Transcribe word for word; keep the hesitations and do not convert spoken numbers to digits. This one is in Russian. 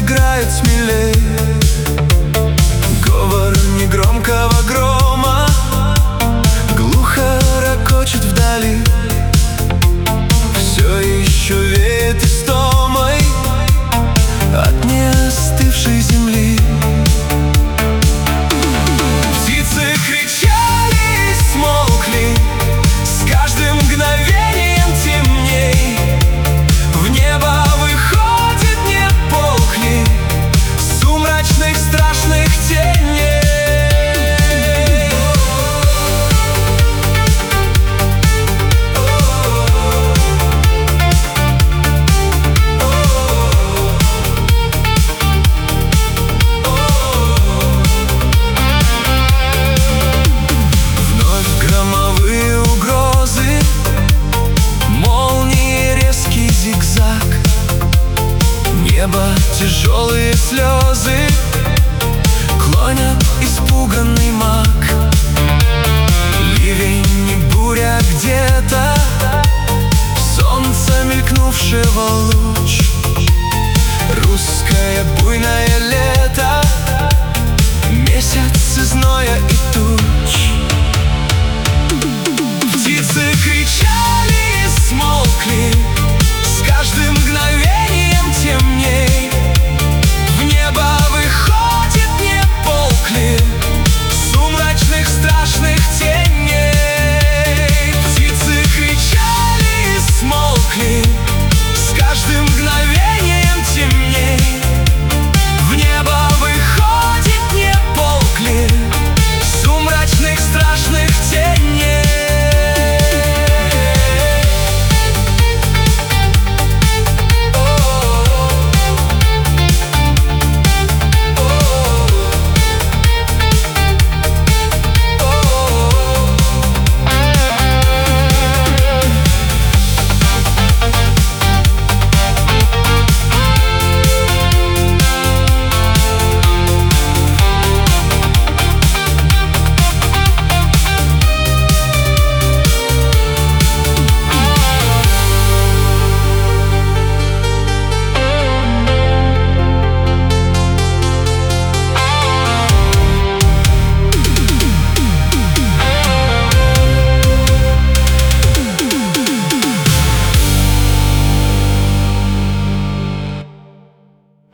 играет смелей. Говор негромкого грома глухо ракочет вдали. Все еще веет истомой от неостывшей земли. Птицы кричали и смолкли, с каждым мгновением темней. В небо выходит нет полкли сумрачных страшных теней. Небо, тяжелые слезы клонят испуганный маг. Ливень и буря где-то, солнце мелькнувшего луч.